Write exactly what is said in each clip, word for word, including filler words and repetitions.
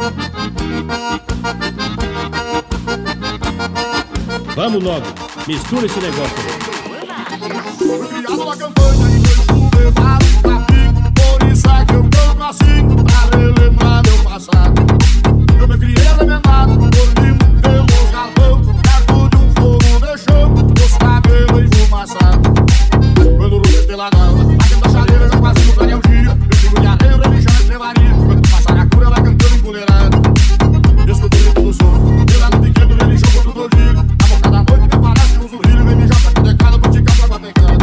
Vamos logo, mistura esse negócio aí. Fui criado na campanha e foi chuvedado pra pico. Por isso é que eu canto assim, pra relembrar meu passado. Eu me criei arremendado, por limo, pelo galpão, perto de um fogo de chão, os cabelos enfumaçados. Quando o rumo esteladão, batendo a chaleira, já quase no clareia o dia. Eu digo de areia, religião e estrevaria. Quando passar a cura, vai cantando empoleirado. Escuto o grito do som, pela no pequeno, religião contra o tordilho. Na boca da noite me parece um zurrilho, vem mijar pra decada, pra ticar pra batecada.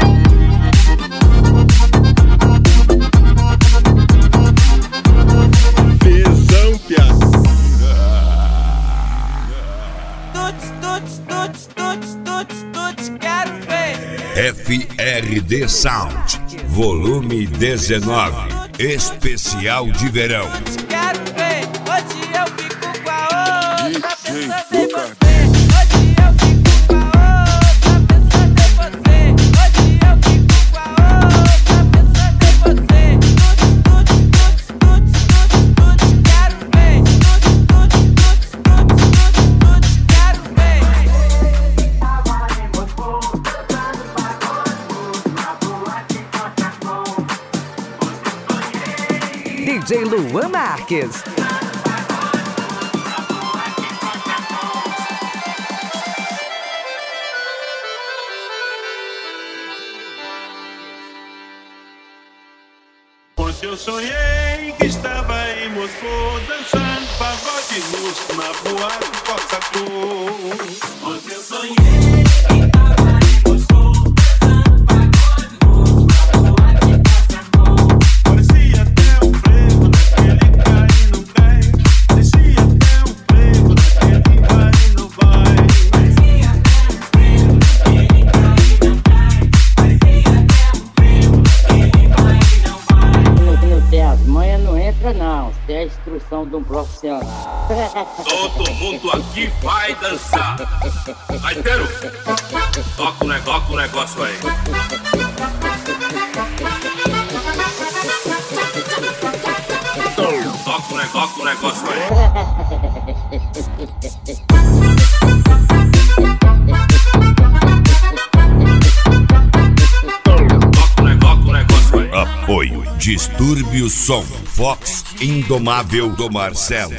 Tesão, piada. Tuts, tuts, tuts, tuts, tuts, tuts, quero ver. F R D Sound, volume dezenove, especial de verão. Tuts, quero ver. Hoje eu fico com a outra, pensando em você. Hoje eu fico com a outra, pensando em você. Hoje eu fico com a outra, pensando em você. Tuts, tuts, tuts, tuts, tuts, tuts, quero ver. Tuts, tuts, tuts, tuts, tuts, tuts, quero ver. D J Luan Marques. Ontem eu sonhei que estava em Moscou, dançando pagode russo na boate Coca-Cola. Ontem eu sonhei que estava em Moscou, dançando pagode russo na boate Coca-Cola. Parecia até um frevo daquele cai e não cai. Parecia até um frevo daquele vai e não vai. Parecia até um frevo daquele cai e não cai. Parecia até um frevo daquele vai e não vai. Meu Deus, manhã não entra não, isso é a instrução de um profissional. Todo mundo aqui vai dançar. Vai, Teru, toca o negócio, toca o negócio aí. Toca o negócio, toca o negócio aí. Toca o negócio, o negócio aí. Apoio Distúrbio Som, Fox Indomável do Marcelo.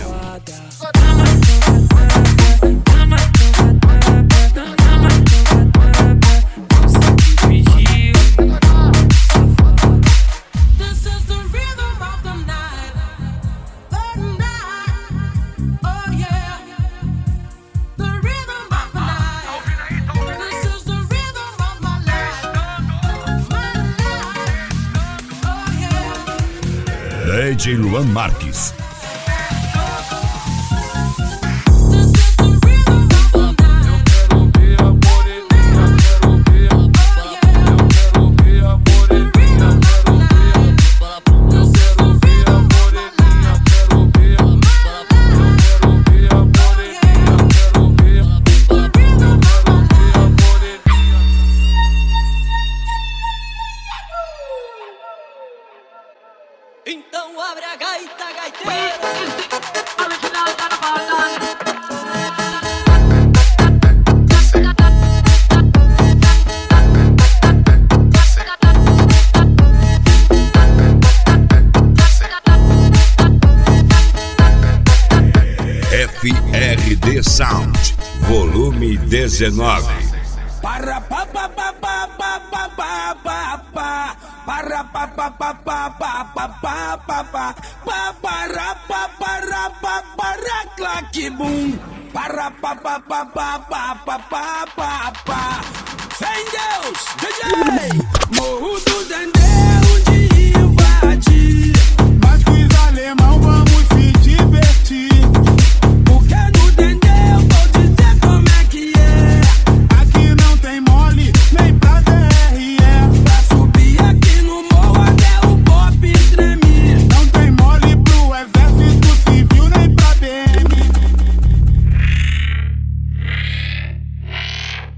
This is the rhythm of the night, the night, oh yeah. The rhythm of the night. This is the rhythm of my life, my life, oh yeah. D J Luan Marques. This is the rhythm of the night. Eu quero ver a moreninha, quero ver. Eu quero ver a moreninha, quero ver. Eu quero ver a moreninha, quero ver. Eu quero ver a moreninha, quero ver. Eu quero ver a moreninha. Então abre a gaita, gaiteiro. F R D Sound, volume dezenove. Para pa pa pa pa pa pa pa pa pa. Para pa pa pa pa pa pa pa pa pa. Pa para pa para pa para claque bum. Para pa pa pa pa pa pa pa pa pa. Fé em Deus, D J Morro do Dendê.